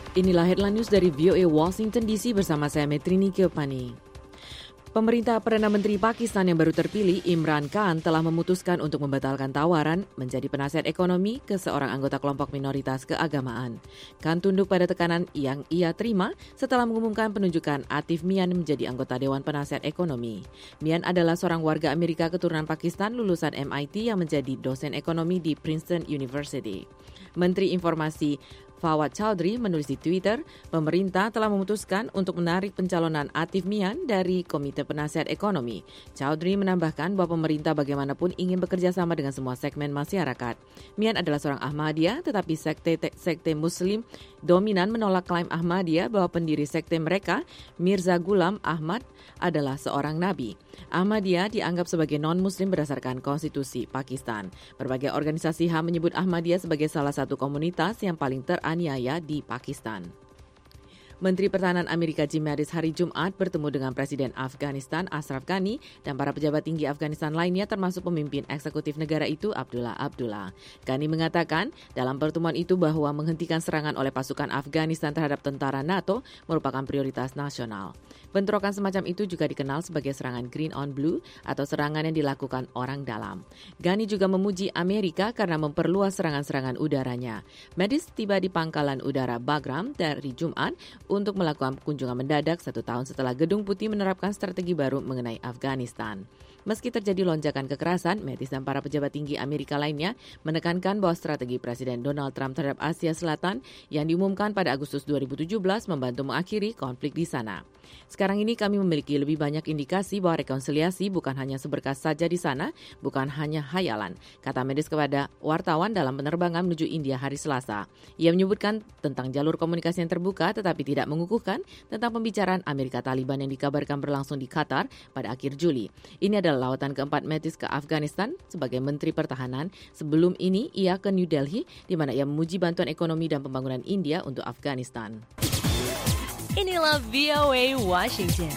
Inilah headline news dari VOA Washington DC bersama saya Metrini Keopani. Pemerintah Perdana Menteri Pakistan yang baru terpilih, Imran Khan, telah memutuskan untuk membatalkan tawaran menjadi penasihat ekonomi ke seorang anggota kelompok minoritas keagamaan. Khan tunduk pada tekanan yang ia terima setelah mengumumkan penunjukan Atif Mian menjadi anggota Dewan Penasihat Ekonomi. Mian adalah seorang warga Amerika keturunan Pakistan lulusan MIT yang menjadi dosen ekonomi di Princeton University. Menteri Informasi Fawad Chaudhry menulis di Twitter, pemerintah telah memutuskan untuk menarik pencalonan Atif Mian dari Komite Penasihat Ekonomi. Chaudhry menambahkan bahwa pemerintah bagaimanapun ingin bekerja sama dengan semua segmen masyarakat. Mian adalah seorang Ahmadiyah, tetapi sekte Muslim dominan menolak klaim Ahmadiyah bahwa pendiri sekte mereka, Mirza Ghulam Ahmad, adalah seorang nabi. Ahmadiyah dianggap sebagai non-muslim berdasarkan konstitusi Pakistan. Berbagai organisasi HAM menyebut Ahmadiyah sebagai salah satu komunitas yang paling teraniaya di Pakistan. Menteri Pertahanan Amerika Jim Mattis hari Jumat bertemu dengan Presiden Afghanistan Ashraf Ghani dan para pejabat tinggi Afghanistan lainnya termasuk pemimpin eksekutif negara itu Abdullah Abdullah. Ghani mengatakan dalam pertemuan itu bahwa menghentikan serangan oleh pasukan Afghanistan terhadap tentara NATO merupakan prioritas nasional. Bentrokan semacam itu juga dikenal sebagai serangan green on blue atau serangan yang dilakukan orang dalam. Ghani juga memuji Amerika karena memperluas serangan-serangan udaranya. Mattis tiba di pangkalan udara Bagram dari Jumat untuk melakukan kunjungan mendadak 1 tahun setelah Gedung Putih menerapkan strategi baru mengenai Afghanistan. Meski terjadi lonjakan kekerasan, Mattis dan para pejabat tinggi Amerika lainnya menekankan bahwa strategi Presiden Donald Trump terhadap Asia Selatan yang diumumkan pada Agustus 2017 membantu mengakhiri konflik di sana. Sekarang ini kami memiliki lebih banyak indikasi bahwa rekonsiliasi bukan hanya seberkas saja di sana, bukan hanya hayalan, kata Mattis kepada wartawan dalam penerbangan menuju India hari Selasa. Ia menyebutkan tentang jalur komunikasi yang terbuka tetapi tidak mengukuhkan tentang pembicaraan Amerika Taliban yang dikabarkan berlangsung di Qatar pada akhir Juli. Ini adalah lawatan keempat Mattis ke Afghanistan sebagai Menteri Pertahanan. Sebelum ini, ia ke New Delhi, di mana ia memuji bantuan ekonomi dan pembangunan India untuk Afghanistan. Inilah VOA Washington.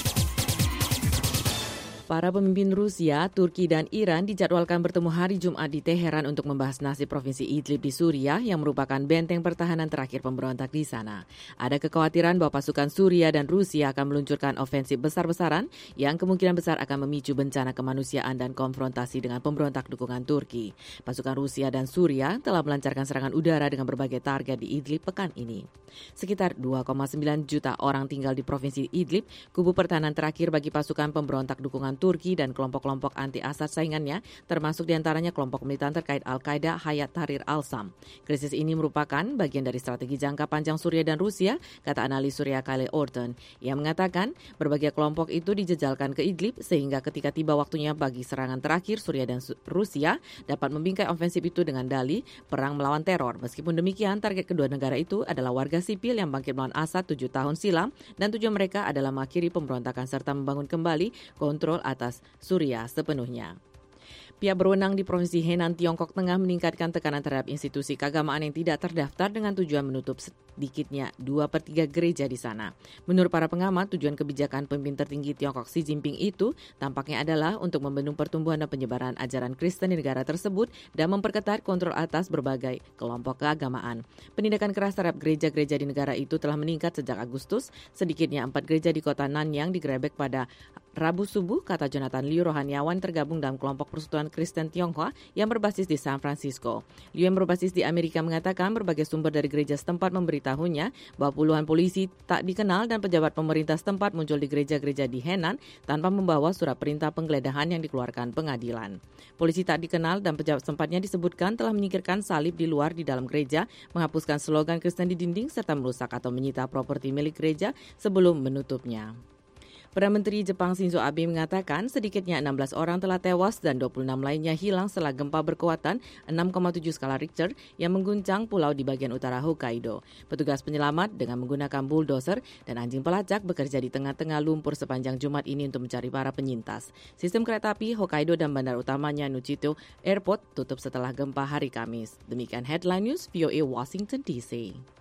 Para pemimpin Rusia, Turki, dan Iran dijadwalkan bertemu hari Jumat di Teheran untuk membahas nasib provinsi Idlib di Suriah yang merupakan benteng pertahanan terakhir pemberontak di sana. Ada kekhawatiran bahwa pasukan Suriah dan Rusia akan meluncurkan ofensif besar-besaran yang kemungkinan besar akan memicu bencana kemanusiaan dan konfrontasi dengan pemberontak dukungan Turki. Pasukan Rusia dan Suriah telah melancarkan serangan udara dengan berbagai target di Idlib pekan ini. Sekitar 2,9 juta orang tinggal di provinsi Idlib, kubu pertahanan terakhir bagi pasukan pemberontak dukungan Turki dan kelompok-kelompok anti-Assad saingannya, termasuk diantaranya kelompok militan terkait Al-Qaeda Hayat Tahrir al-Sham. Krisis ini merupakan bagian dari strategi jangka panjang Suriah dan Rusia, kata analis Suriah Kyle Orton. Ia mengatakan berbagai kelompok itu dijejalkan ke Idlib sehingga ketika tiba waktunya bagi serangan terakhir, Suriah dan Rusia dapat membingkai ofensif itu dengan dalih perang melawan teror. Meskipun demikian, target kedua negara itu adalah warga sipil yang bangkit melawan Assad 7 tahun silam dan tujuan mereka adalah mengakhiri pemberontakan serta membangun kembali kontrol atas Suriah sepenuhnya. Pihak berwenang di Provinsi Henan, Tiongkok Tengah meningkatkan tekanan terhadap institusi keagamaan yang tidak terdaftar dengan tujuan menutup sedikitnya 2/3 gereja di sana. Menurut para pengamat, tujuan kebijakan pemimpin tertinggi Tiongkok Xi Jinping itu tampaknya adalah untuk membendung pertumbuhan dan penyebaran ajaran Kristen di negara tersebut dan memperketat kontrol atas berbagai kelompok keagamaan. Penindakan keras terhadap gereja-gereja di negara itu telah meningkat sejak Agustus. Sedikitnya 4 gereja di kota Nanyang digerebek pada Rabu subuh, kata Jonathan Liu, rohaniawan tergabung dalam kelompok Persekutuan Kristen Tionghoa yang berbasis di San Francisco. Liu yang berbasis di Amerika mengatakan berbagai sumber dari gereja setempat memberitahunya bahwa puluhan polisi tak dikenal dan pejabat pemerintah setempat muncul di gereja-gereja di Henan tanpa membawa surat perintah penggeledahan yang dikeluarkan pengadilan. Polisi tak dikenal dan pejabat sempatnya disebutkan telah menyingkirkan salib di luar di dalam gereja, menghapuskan slogan Kristen di dinding, serta merusak atau menyita properti milik gereja sebelum menutupnya. Perdana Menteri Jepang Shinzo Abe mengatakan sedikitnya 16 orang telah tewas dan 26 lainnya hilang setelah gempa berkekuatan 6,7 skala Richter yang mengguncang pulau di bagian utara Hokkaido. Petugas penyelamat dengan menggunakan bulldozer dan anjing pelacak bekerja di tengah-tengah lumpur sepanjang Jumat ini untuk mencari para penyintas. Sistem kereta api Hokkaido dan bandar utamanya Nuchito Airport tutup setelah gempa hari Kamis. Demikian Headline News VOA Washington DC.